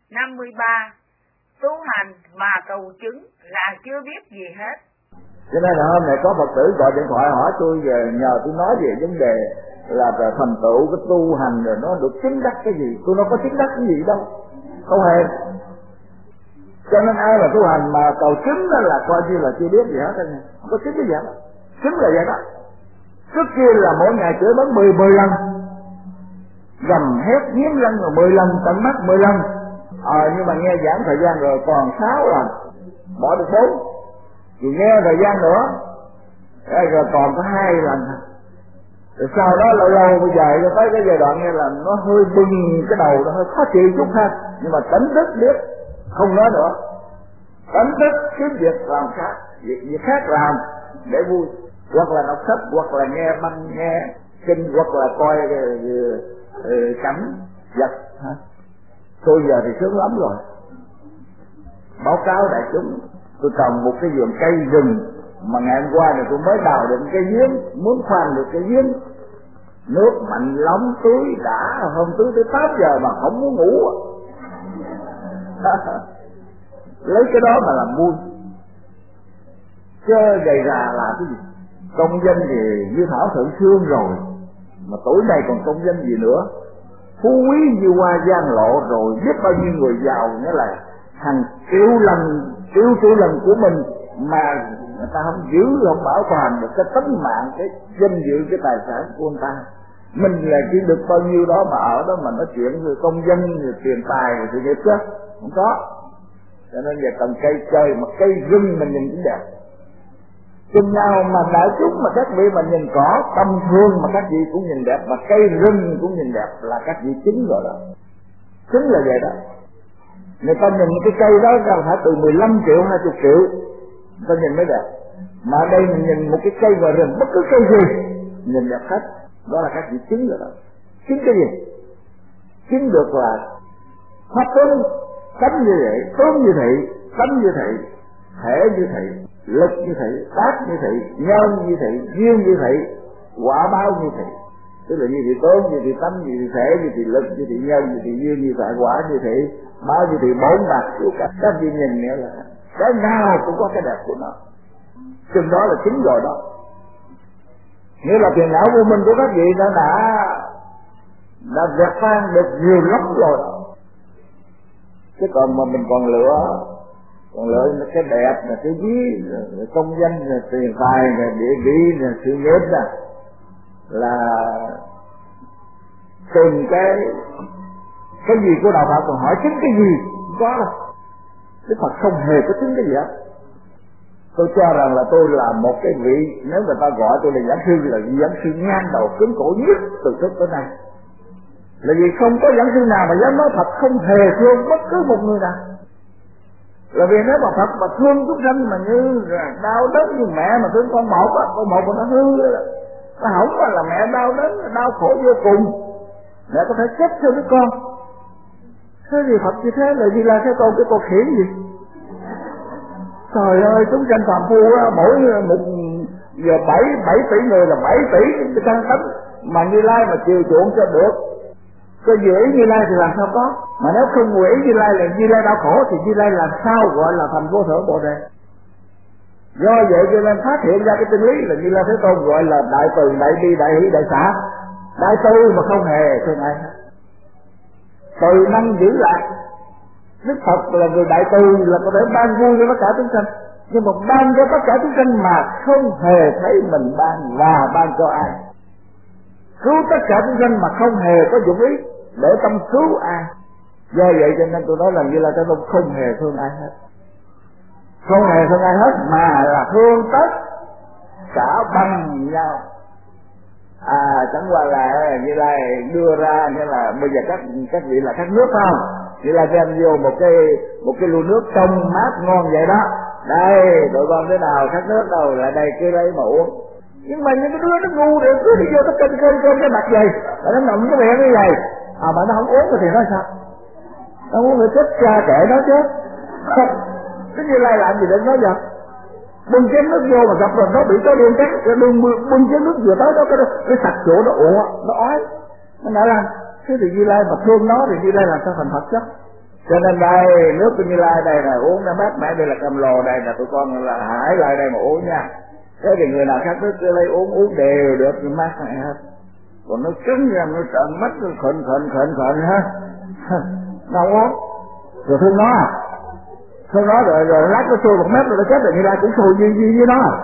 53. Tu hành mà cầu chứng là chưa biết gì hết. Cho nên là hôm nay có Phật tử gọi điện thoại hỏi tôi về, nhờ tôi nói về vấn đề là thành tựu cái tu hành rồi nó được chứng đắc cái gì. Tôi đâu có chứng đắc cái gì đâu, không hề. Cho nên ai mà tu hành mà cầu chứng đó là coi như là chưa biết gì hết, không có chứng cái gì hết. Chứng là vậy đó. Trước kia là mỗi ngày chửi bới 10 lần, gầm hét nghiến răng rồi 10 lần, tận mắt 10 lần. Nhưng mà nghe giảng thời gian rồi còn 6 lần, bỏ được 4. Rồi nghe thời gian nữa, rồi còn có 2 lần. Rồi sau đó lâu lâu bây giờ cho tới cái giai đoạn như là nó hơi bừng cái đầu, nó hơi khó chịu chút ha. Nhưng mà tỉnh thức biết, không nói nữa. Tỉnh thức kiếm việc làm khác, việc khác làm để vui. Hoặc là đọc sách, hoặc là nghe băng, nghe kinh, hoặc là coi cảnh vật. Tôi giờ thì sướng lắm rồi. Báo cáo đại chúng, tôi trồng một cái vườn cây rừng mà ngày hôm qua này tôi mới đào được cái giếng, muốn khoan được cái giếng, nước mạnh lắm, tưới đã, hôm tưới tới 8 giờ mà không muốn ngủ. Lấy cái đó mà làm vui, chứ gầy già là cái gì? Công danh thì như thảo thượng xương rồi, mà tuổi này còn công danh gì nữa? Phú quý như hoa giang lộ rồi, biết bao nhiêu người giàu, nghĩa là hàng triệu lần của mình mà người ta không giữ, không bảo toàn được cái tính mạng, cái danh dự, cái tài sản của người ta. Mình là chỉ được bao nhiêu đó mà ở đó mà nói chuyện về công danh, về tiền tài, về sự nghiệp chứ không có. Cho nên giờ cần cây chơi mà cây rừng mình nhìn cũng đẹp. Chừng nào mà đại chúng mà các vị mà nhìn cỏ tầm thường mà các vị cũng nhìn đẹp, mà cây rừng cũng nhìn đẹp là các vị chứng rồi đó. Chứng là vậy đó. Người ta nhìn cái cây đó là phải từ 15 triệu, 20 triệu người ta nhìn mới đẹp. Mà ở đây mình nhìn một cái cây ngoài rừng, bất cứ cây gì nhìn đẹp hết. Đó là các vị chứng rồi đó. Chứng cái gì? Chứng được là pháp tướng, tánh như vậy, tướng như thị, tánh như thị, thể như thị, lực như thị, tác như thị, nhân như thị, duyên như thị, quả báo như thị. Tức là như thị tướng, như thị tánh, như thị thể, như thị lực, như thị nhân, như thị duyên, như thị quả, như thị báo, như thị bổn bạc. Các vị nhìn nghĩa là cái nào cũng có cái đẹp của nó. Chừng đó là chính rồi đó. Nghĩa là tiền não vô minh của các vị nó đã vẹt tan được nhiều lắm rồi đó. Chứ còn mà mình còn lựa cái đẹp, là cái ví, công danh, là tiền tài, là địa vị, là sự nghiệp là từng cái gì của đạo Phật còn hỏi chứng cái gì không có đâu. Đức Phật không hề có chứng cái gì hết. Tôi cho rằng là tôi là một cái vị, nếu người ta gọi tôi là giảng sư, là giảng sư ngang đầu cứng cổ nhất từ trước tới nay. Là vì không có giảng sư nào mà dám nói thật không hề thương bất cứ một người nào. Là vì nếu mà Phật mà thương chúng sanh mà như đau đớn như mẹ mà thương con một á, con một mà nó hư nó hỏng là mẹ đau đớn, đau khổ vô cùng, mẹ có thể chết theo đứa con. Thế thì Phật như thế là Di La Thế Tôn cái con khiển gì? Trời ơi, chúng sanh phàm phu á, mỗi một giờ 7 tỷ người là 7 tỷ cái căn tánh mà Như Lai mà chiều chuộng cho được. Cái dự ý Như Lai thì làm sao có? Mà nếu không nguyện ý Như Lai là Như Lai đau khổ thì Như Lai làm sao gọi là thành vô thượng Bồ Đề? Do vậy cho nên phát hiện ra cái chân lý là Như Lai Thế Tôn gọi là đại từ, đại bi, đại hỷ, đại xả. Đại từ mà không hề thương ai hết. Từ năng giữ lại. Đức Phật là người đại từ, là có thể ban vui cho tất cả chúng sanh. Nhưng mà ban cho tất cả chúng sanh mà không hề thấy mình ban và ban cho ai. Cứu tất cả chúng sanh mà không hề có dụng ý để tâm cứu ai. Do vậy cho nên tôi nói là Như Lai Thế Tôn không hề thương ai hết. Không hề thương ai hết mà là thương tất cả bằng nhau. Chẳng qua là Như Lai đưa ra nghĩa là bây giờ các vị là khát nước không? Như Lai đem vô một cái lu nước trong mát ngon vậy đó. Đây, tụi con thế nào khát nước đâu, lại đây cứ lấy mà uống. Nhưng mà những cái đứa nó ngu để cứ đi vô nó kênh cái mặt vậy, mà nó nằm cái miệng như vậy, mà nó không uống thì nói sao? Nó uống người chết cha kệ nó chứ. Cái Như Lai làm gì để nói vậy? Bưng chén nước vô mà gặp rồi nó bị cái điên cắt, cái bưng chén nước vừa tới đó cái sạch chỗ nó ủa, nó ói, nó nở ra. Thế thì Như Lai mà thương nó thì Như Lai làm sao thành Phật chứ? Cho nên đây nước của Như Lai đây là uống nó mát mẻ, đây là Cam Lồ, đây là tụi con là hãy lại đây mà uống nha. Thế thì người nào khác cứ lấy uống đều được nhưng mát mẻ hết. Còn nó cứng ra nó trợn mắt nó khệnh ha. Đâu uống rồi thương nó à, thương nó rồi lát nó sôi một mét rồi nó chết rồi Như Lai cũng sôi như nó à.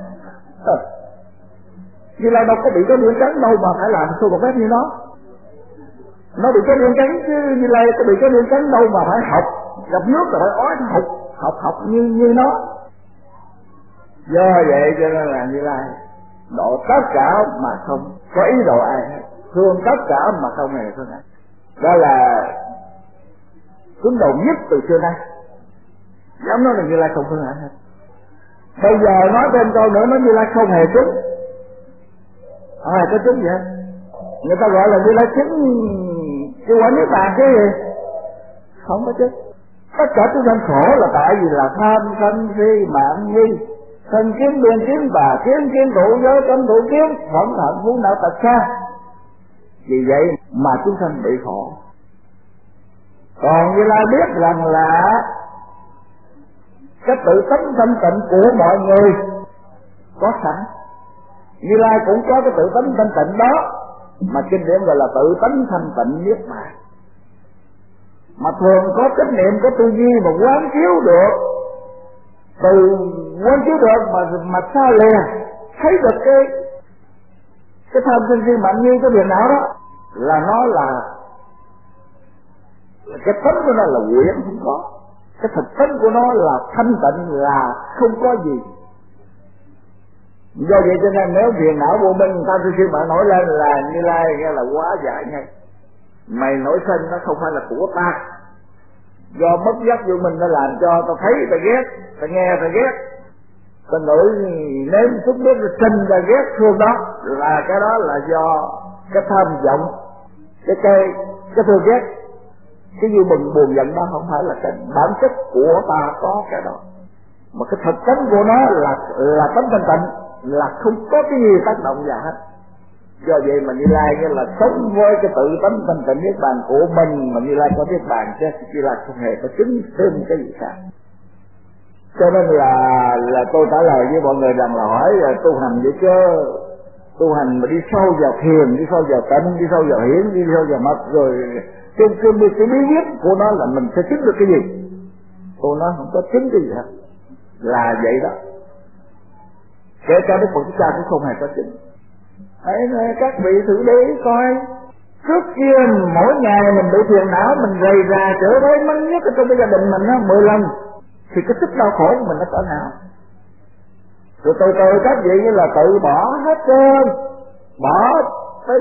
Như Lai đâu có bị cái miệng cắn đâu mà phải làm sôi một mét như nó bị cái miệng cắn chứ Như Lai có bị cái miệng cắn đâu mà phải học gặp nước rồi phải ói học như nó. Do vậy cho nên là Như Lai độ tất cả mà không có ý độ ai hết, thương tất cả mà không hề thương ai. Đó là cứng đầu nhất từ xưa nay. Dám nói là Như Lai không thương ai hết. Bây giờ nói thêm câu nữa, nói Như Lai không hề trúng, không hề có trúng gì hết. Người ta gọi là Như Lai chứng cái quả niết bàn cái gì? Không có trúng. Tất cả chúng sanh khổ là tại vì là tham sân si mạng nghi, thân kiến biên kiến bà kiến tụ giới cấm tụ kiến, phẫn hận muốn não tật xa. Vì vậy mà chúng sanh bị khổ. Còn Như Lai biết rằng là cái tự tánh thanh tịnh của mọi người có sẵn. Như Lai cũng có cái tự tánh thanh tịnh đó, mà kinh điển gọi là tự tánh thanh tịnh niết bàn. Mà thường có trách niệm, có tư duy mà quán chiếu được, từ quán chiếu được mà xa lìa thấy được cái tham sân si mạnh như cái phiền não đó, là nó là cái tánh của nó là quyển không có, cái thực tánh của nó là thanh tịnh, là không có gì. Do vậy cho nên nếu phiền não vô minh tham sân si mà nổi lên là Như Lai nghe là quá dại ngay. Mày nổi sinh nó không phải là của ta, do bất giác vô minh nó làm cho ta thấy ta ghét, ta nghe ta ghét, ta nổi nếm xúc biết ta sinh ta ghét thương đó, là cái đó là do cái tham vọng, cái thương ghét. Cái như buồn giận đó không phải là cái bản chất của ta có cái đó, mà cái thực tánh của nó là tánh thanh tịnh, là không có cái gì tác động vào hết. Do vậy mà Như Lai như là sống với cái tự tánh thanh tịnh niết bàn của mình, mà Như Lai có niết bàn chứ Như Lai không hề có chứng thêm cái gì khác. Cho nên là tôi trả lời với mọi người rằng là hỏi là tu hành vậy chứ tu hành mà đi sâu vào thiền, đi sâu vào tịnh, đi sâu vào hiển, đi sâu vào mật, rồi cái bí quyết của nó là mình sẽ chứng được cái gì? Tôi nói không có chứng cái gì hết, là vậy đó. Kể cả Đức Phật Thích Ca cũng không hề có chứng. Hãy các vị thử để coi, trước kia mỗi ngày mình bị phiền não, mình rầy rà trở rối mắng nhất ở trong cái gia đình mình á 10 lần, thì cái sức đau khổ của mình nó cỡ nào? Rồi từ từ các vị như là tự bỏ hết trơn, bỏ tới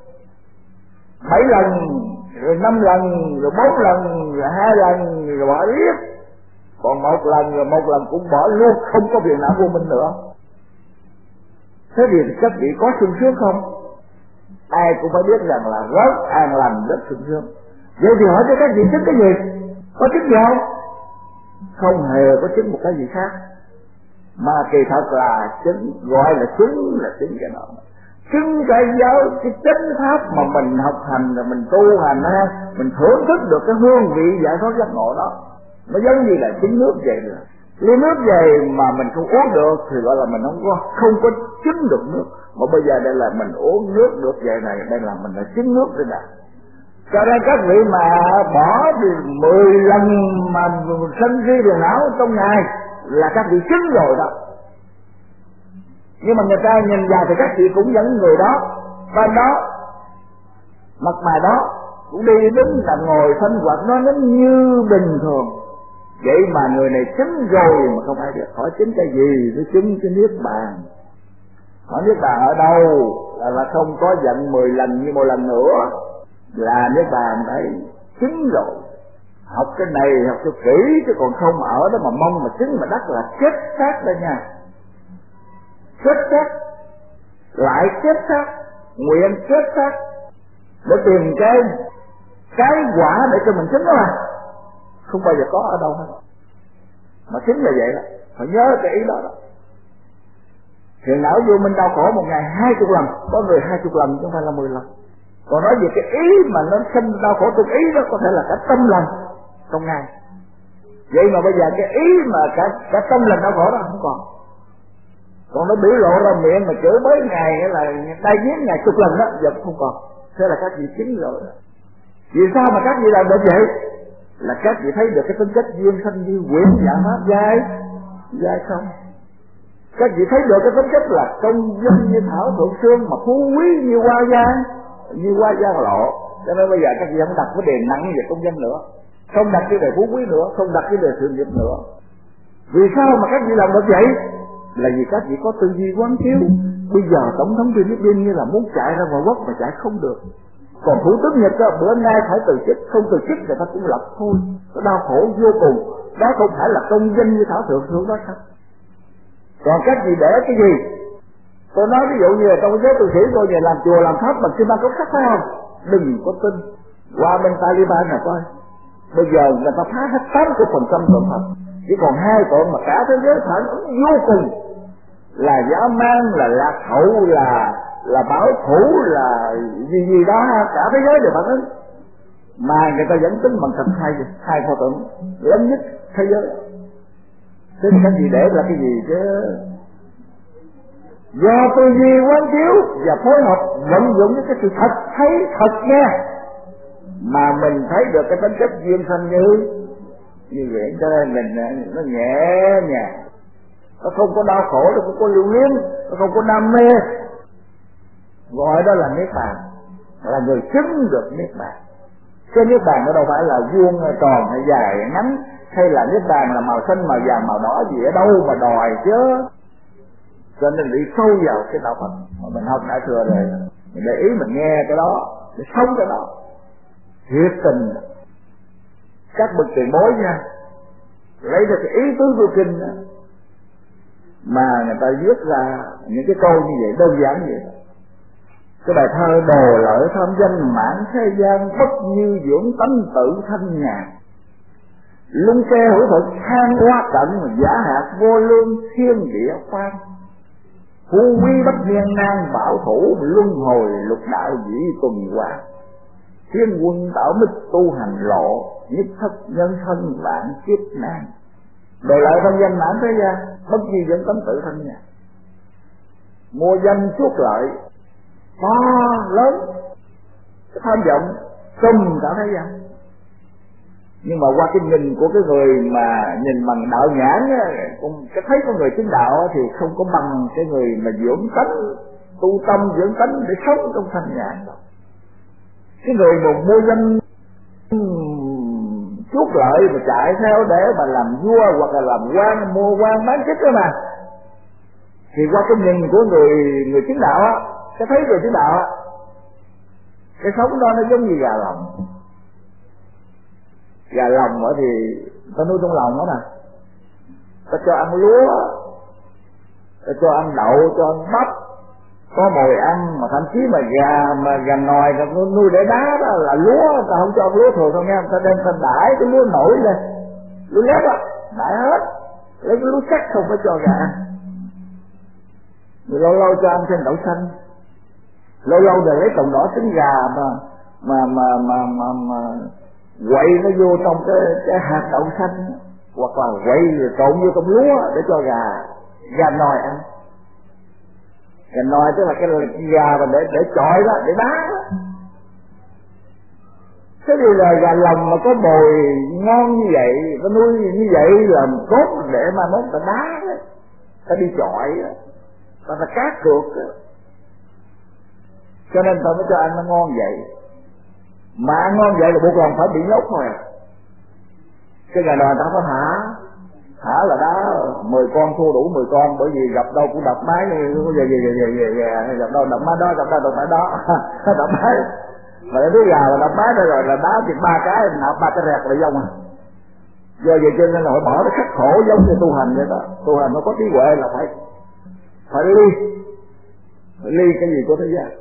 7 lần, rồi 5 lần, rồi 4 lần, rồi 2 lần, rồi bỏ riết. Còn 1 lần, rồi 1 lần cũng bỏ luôn, không có phiền não vô minh nữa. Thế thì các vị có sung sướng không? Ai cũng phải biết rằng là rất an lành, rất sung sướng. Vậy thì hỏi cho các vị chứng cái gì? Có chứng gì không? Không hề có chứng một cái gì khác. Mà kỳ thật là chứng, gọi là chứng cái đó. Chứng cái giáo, cái chánh pháp mà mình học hành, rồi mình tu hành ha, mình thưởng thức được cái hương vị giải thoát giác ngộ đó. Nó giống như là chứng nước vậy rồi. Ly nước về mà mình không uống được thì gọi là mình không có chứng được nước. Mà bây giờ đây là mình uống nước được vậy này, đây là mình đã chứng nước rồi nè. Cho nên các vị mà bỏ thì 10 lần mà sân si phiền não trong ngày là các vị chứng rồi đó. Nhưng mà người ta nhìn vào thì các vị cũng vẫn người đó, bên đó, mặt mày đó, cũng đi đứng nằm ngồi sinh hoạt nó như bình thường. Vậy mà người này chứng rồi mà không ai biết. Hỏi chứng cái gì? Tôi chứng cái niết bàn. Hỏi niết bàn ở đâu? Là không có giận 10 lần như 1 lần nữa. Là niết bàn đấy, chứng rồi. Học cái này học cho kỹ, chứ còn không ở đó mà mong mà chứng mà đắc là chết xác đó nha. Chết xác, lại chết xác, nguyện chết xác, để tìm cái quả để cho mình chứng đó mà. Không bao giờ có ở đâu hết. Mà chính là vậy đó, phải nhớ cái ý đó đó. Phiền não vô minh đau khổ một ngày 20 lần, có người 20 lần chứ không phải là 10 lần. Còn nói về cái ý mà nó sinh đau khổ trong ý đó có thể là cả 100 lần, trong ngày. Vậy mà bây giờ cái ý mà cả tâm lần đau khổ đó không còn. Còn nó biểu lộ ra miệng mà chửi bới ngày là tay giết ngày chục lần đó, giờ không còn. Thế là các vị chứng rồi. Vì sao mà các vị làm được vậy? Là các vị thấy được cái tính chất duyên sanh như quyển giả pháp dai không? Các vị thấy được cái tính chất là công danh như thảo thượng xương, mà phú quý như hoa giang lộ. Cho nên bây giờ các vị không đặt vấn đề nặng về công danh nữa, không đặt cái đề phú quý nữa, không đặt cái đề sự nghiệp nữa. Vì sao mà các vị làm được vậy? Là vì các vị có tư duy quán chiếu. Bây giờ tổng thống Philippines như là muốn chạy ra ngoại quốc mà chạy không được. Còn thủ tướng Nhật đó, bữa nay phải từ chức, không từ chức người ta cũng lập thôi. Nó đau khổ vô cùng. Đó không phải là công danh như thảo thượng xương đó sao? Còn các vị để cái gì? Tôi nói ví dụ như là trong giới tu sĩ tôi về làm chùa làm pháp bằng xi măng cốt sắt phải không? Đừng có tin. Qua bên Taliban này coi. Bây giờ người ta phá hết 80% tội phạm. Chỉ còn 2 tội mà cả thế giới phản ứng vô cùng. Là dã man, là lạc hậu, là bảo thủ, là gì đó, cả thế giới đều phản ứng. Mà người ta vẫn tính bằng thành hai pho tượng lớn nhất thế giới. Thế thì các vị để là cái gì chứ? Do tư duy quán chiếu và phối hợp vận dụng với cái sự thật thấy thật nghe mà mình thấy được cái tính chất duyên sanh như vậy. Cho nên mình nó nhẹ nhàng, nó không có đau khổ, nó không có lưu luyến, nó không có đam mê. Gọi đó là niết bàn, là người chứng được niết bàn. Cái niết bàn nó đâu phải là vuông tròn hay dài ngắn, hay là niết bàn là màu xanh màu vàng màu đỏ gì ở đâu mà đòi chứ. Cho nên đi sâu vào cái đạo Phật mà mình học đã thừa rồi, mình để ý mình nghe cái đó, để sống cái đó thiệt tình. Các bậc tiền bối nha, lấy ra cái ý tứ của kinh mà người ta viết ra những cái câu như vậy, đơn giản vậy. Cái bài thơ đồ lợi tham danh mãn thế gian, bất như dưỡng tánh tự thanh nhàn. Lung ke hữu thực than hoa cận, giả hạt vô lương thiên địa khoan. Phú quý bất nhiên nan bảo thủ, luân hồi lục đạo dĩ tuần hoàn. Thiên quân tạo mít tu hành lộ, nhất thất nhân thân vạn kiếp nan. Đồ lợi tham danh mãn thế gian, bất như dưỡng tánh tự thanh nhàn. Mua danh chuốc lợi to lớn, cái tham vọng xung cả thế gian. Nhưng mà qua cái nhìn của cái người mà nhìn bằng đạo nhãn á, cái thấy của người chứng đạo thì không có bằng cái người mà dưỡng tánh, tu tâm dưỡng tánh để sống trong thanh nhàn đâu. Cái người mà mua danh chuốc lợi mà chạy theo để mà làm vua hoặc là làm quan, mua quan bán chức đó mà, thì qua cái nhìn của người chứng đạo á, cái thấy người chứng đạo á, cái sống đó nó giống như gà lòng. Gà lòng ở thì ta nuôi trong lòng đó nè, ta cho ăn lúa, ta cho ăn đậu, cho ăn bắp, có mồi ăn. Mà thậm chí mà gà nòi ta nuôi để đá đó là lúa, ta không cho ăn lúa thường đâu nghe, ta đem ta đãi cái lúa nổi lên, lúa lép á, đãi hết, lấy cái lúa sắc không phải cho gà ăn. Rồi lâu lâu cho ăn thêm đậu xanh, lâu lâu rồi lấy tồng đỏ trứng gà mà quậy nó vô trong cái hạt đậu xanh, hoặc là quậy rồi trộn vô trong lúa để cho gà nòi ăn. Gà nòi tức là cái gà mà để chọi đó, để đá đó. Thế thì là gà lòng mà có mồi ngon như vậy, nó nuôi như vậy là tốt để mà mốt ta đá đó, ta đi chọi đó, ta cát cược đó. Cho nên ta mới cho ăn nó ngon vậy. Mà ăn ngon vậy là buộc lòng phải bị nhốt thôi à. Cái gà nòi ta có thả là đá 10 con thua đủ 10 con, bởi vì gặp đâu cũng đập máy, về gặp đâu đập máy đó, gặp đâu đập máy đó đập máy. Mà cái gà mà đập máy đó rồi là đá thì 3 cái, nạp 3 cái rẹt là dông à. Do vậy cho nên là họ bỏ nó khắc khổ giống như tu hành vậy đó. Tu hành nó có trí huệ là phải ly cái gì của thế gian.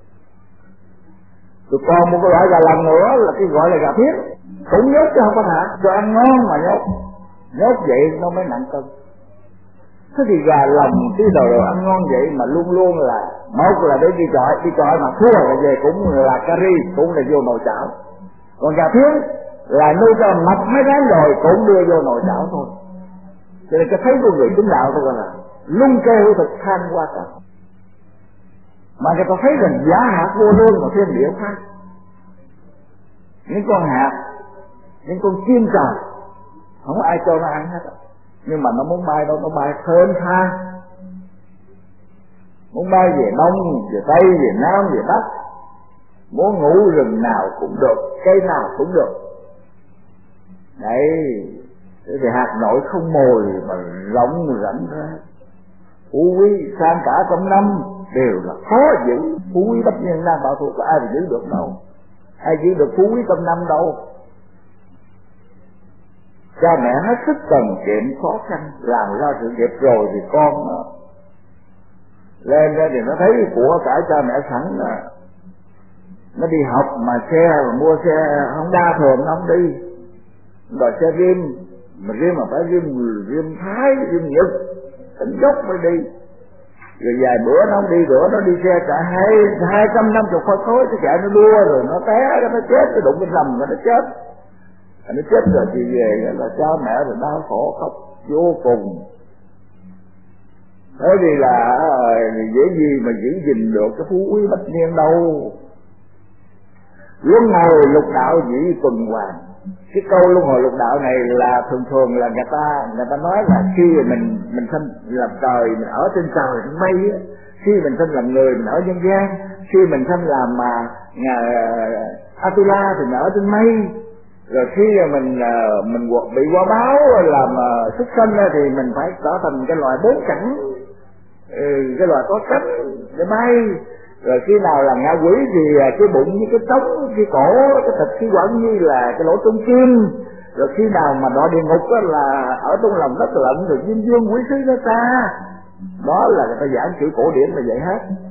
Rồi còn một cái loại gà lòng nữa là cái gọi là gà thiết, cũng nhốt chứ không có thả, cho ăn ngon mà nhốt vậy nó mới nặng cân. Thế thì gà lòng cái đồ ăn ngon vậy mà luôn luôn là một là để đi chọi mà thua rồi về cũng là cà ri, cũng là vô nồi chảo. Còn gà thiết là nuôi cho mập mấy tháng rồi cũng đưa vô nồi chảo thôi. Cho nên cái thấy của người chứng đạo tôi gọi là lung kê hữu thực than qua cả. Mà người ta thấy rằng giá hạt vô lương mà thiên địa khác. Những con hạt, những con chim trời, không có ai cho nó ăn hết. Nhưng mà nó muốn bay đâu, nó bay thơm tha. Muốn bay về Đông, về Tây, về Nam, về Bắc. Muốn ngủ rừng nào cũng được, cây nào cũng được. Đấy, vì hạt nội không mồi mà rộng rảnh ra. Phú quý sang cả trong năm đều là khó giữ. Phú quý bất nhân đang bảo thủ có ai mà giữ được đâu. Ai giữ được phú quý trong năm đâu. Cha mẹ hết sức cần kiệm khó khăn, làm ra sự nghiệp rồi thì con lên ra thì nó thấy của cải cha mẹ sẵn là nó đi học mà xe mà mua xe Honda thường nó không đi, đòi xe Rim, mà Rim mà phải Rim Thái, Rim Nhật, tính dốc mới đi. Rồi vài bữa nó không đi nữa, nó đi xe cả 250 khối cái chạy nó đua rồi nó té, nó chết, nó đụng bên lầm rồi nó chết. Nó chết rồi thì về là cha mẹ rồi đau khổ khóc vô cùng. Thế vì là dễ gì mà giữ gìn được cái phú quý bất niên đâu. Luân hồi lục đạo dĩ tuần hoàn. Cái câu luân hồi lục đạo này là thường là người ta nói là khi mình sinh làm trời, mình ở trên trời trên mây á, khi mình sinh làm người mình ở nhân gian, khi mình sinh làm Atula thì mình ở trên mây, rồi khi mình bị quả báo làm xuất sinh thì mình phải trở thành cái loài bốn cảnh, cái loài có cánh để bay. Rồi khi nào là ngạ quỷ thì cái bụng như cái trống, cái cổ, cái thịt khí quản như là cái lỗ trung kim. Rồi khi nào mà đọa địa ngục là ở trong lòng đất lạnh, rồi diêm dương quỷ sứ nó xa. Đó là người ta giảng chữ cổ điển là vậy hết.